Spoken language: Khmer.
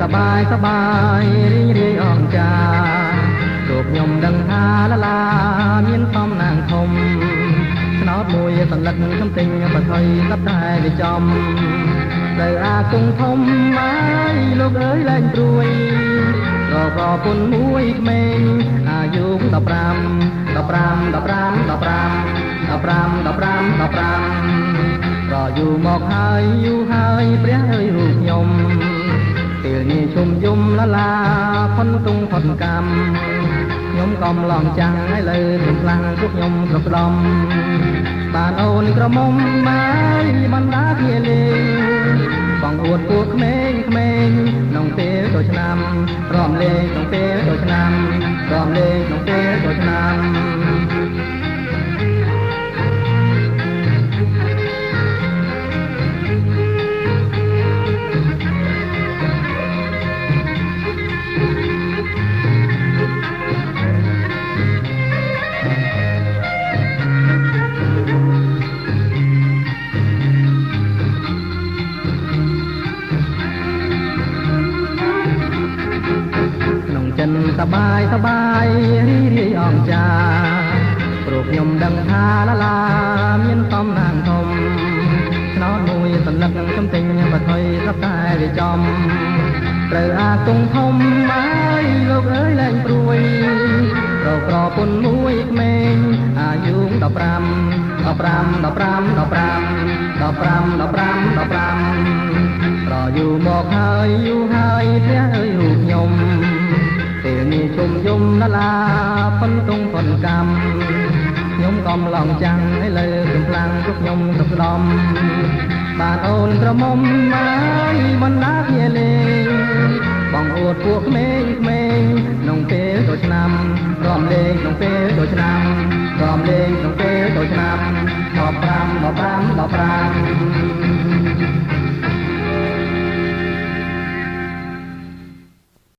บายสบายរីករាយអង្ចារូបខ្ញុំដឹងថាឡាឡាមានសំណាងធំឆ្នោតមួយសន្លឹកខ្ញុំទិញប្រថុយស្ដាប់តែវាចំត្រូវអាគង់ធំហើយលោកអើយលែងព្រួយរកប្រពន្ធមួយក្មេងអាយុ15 15 15 15 15 15ប្រយូរមកហើយយូរហើយព្រះអើយរូបខ្ញុំពេលនេះជុំយំឡាឡាផុនទុងផុនកម្មខ្ញុំកំឡងចាំងឲ្យលើខ្ញុំខ្លាំងពួកខ្ញុំប្រផ្ដំបានអូនក្រមុំមកបណ្ដាគ្នាលេងបងអួតពួកក្មេងក្នុងពេលចូលឆ្នាំរំលេងក្នុងពេលចូលឆ្នាំរំលេងក្នុងពេលចូលឆ្នាំសបាយសបាយរីករាយអង្ចាព្រោះខ្ញុំដឹងថាឡាឡាមានសំណាងធំឆ្នោតមួយសន្លឹកខ្ញុំទិញប្រថុយស្រាប់តែវាចំត្រូវអាគង់ធំហើយលោកអើយលែងព្រួយរកប្រពន្ធមួយក្មេងអាយុ15 15 15 15 15 ប្រយូរមកហើយយូរហើយព្រះអើយរូបខ្ញុំពេលនេះជុំយំឡាឡាផុនទុងផុនកម្មខ្ញុំកំឡងចាំងឲ្យលើខ្ញុំខ្លាំងពួកខ្ញុំទៅស្ដំបានអូនក្រមុំមកបណ្ដាគ្នាលេងបងអួតពួកក្មេងក្នុងពេលចូលឆ្នាំរំលេងក្នុងពេលចូលឆ្នាំរំលេងក្នុងពេលចូលឆ្នាំ15 15 15